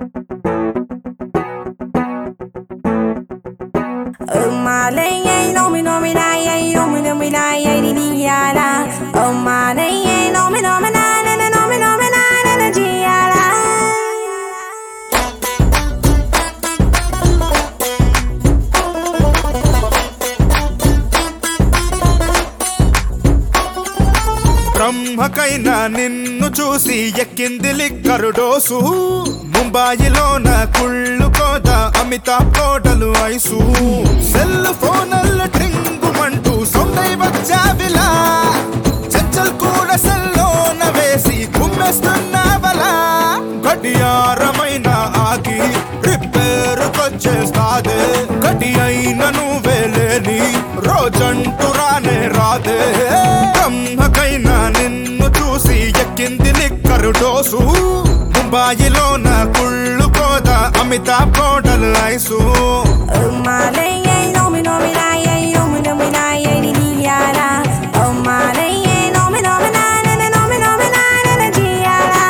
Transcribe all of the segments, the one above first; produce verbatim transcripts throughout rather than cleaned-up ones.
Oh my lady, no me no me na, yeah, no me no me na, yeah, di di ya la. Oh my lady, no me no me na, na na no me no me na, na na di ya la. బ్రహ్మకైనా నిన్ను చూసి ఎక్కింది liquor dose ముంబాయిలోన కుళ్ళు కోద అమితాబ్ కోటలు ice cell ఫోనల్ల ట్రింగుమంటూ సొందై వచ్చావిలా చచ్చల్ కూడా సెల్లోన వేసి కుమ్మేస్తున్నావలా గడియారమైన ఆగి రిపేరుకొచ్చేస్తాదే గడి అయిన నువ్వే లేని రోజంటూ రానే రాదే బ్రహ్మకైనా నిన్ను చూసి ఎక్కింది లిక్కరు డోసు ముంబాయిలోన కుళ్ళు కోద అమితాబ్ కోటలు ice Oh my lady, no me no me na, yeah, no me no me na, yeah, di di ya la. Oh my lady, no me no me na, na na no me no me na, na na di ya la.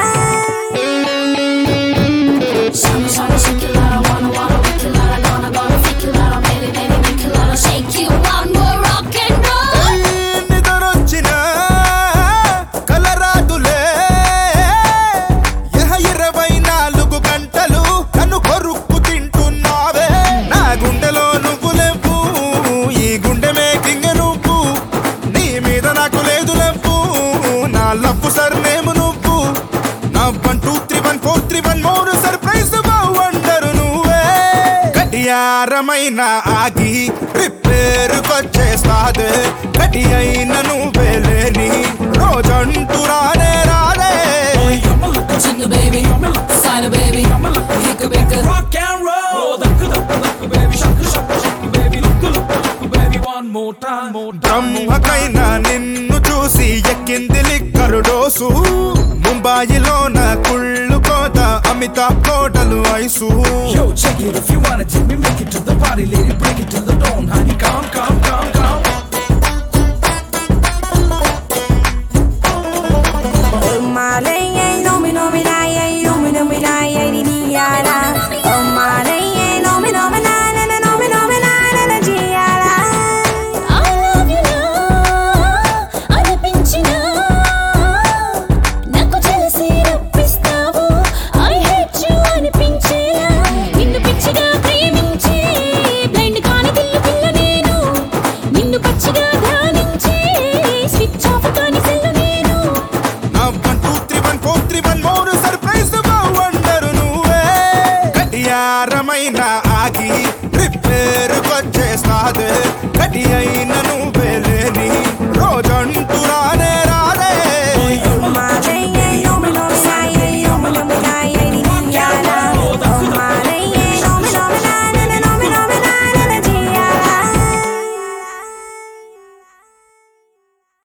Shama shama shake it loud, I wanna wanna wake it loud, I gonna gonna freak it loud, baby baby make it loud, shake you one more rock and roll. నిదరొచ్చిన కలరాదులే యహ ఇరవై నాలుగు గంటలు కను కొరుక్కు తింటున్నావే నా గుండెలో నువ్వు లేవు ఈ గుండె మేకింగ్ నువ్వు నీ మీద నాకు లేదు లేవు నా లవ్వు సర్నేము నువ్వు నా one two three one four three one మూడు సర్ప్రైజ్ వండరు నువ్వే గడియారమైన ఆగి రిపేరుకొచ్చేస్తాదే గడి అయిన నువ్వే లేని రోజంటూ రానే రాదే Jingle baby, sign a baby, hicka bicka. Rock and roll. Oh, duck, duck, duck, baby, shaka, shaka, shaka, baby, look, look, look, baby, one more time, more time. బ్రహ్మకైనా నిన్ను చూసి ఎక్కింది లిక్కరు డోసు ముంబాయిలోన కుళ్ళు కోత అమితాబ్ కోటలు ice Yo, check it if you wanna take me, make it to the party, lady, break it to the dawn, honey, come, come, come, come. Oh my lady, no me no me na, yeah, no me no me na, yeah, di di ya la. Oh my lady, no me no me na, na na no me no me na, na na di ya la. I love you now, అనిపించినా నాకు తెలిసి రప్పిస్తావు. I hate you అనిపించేలా నిన్ను పిచ్చిగా ప్రేమించి blind కాని దిల్లు పిల్ల నేను నిన్ను పచ్చిగా ధ్యానించి స్విచ్ ఆఫ్ కాని సెల్లు నేను నా one two three one four three one మూడు సర్ప్రైజ్ వండరు నువ్వే గడియారమైన ఆగి రిపేరుకొచ్చేస్తాదే గడి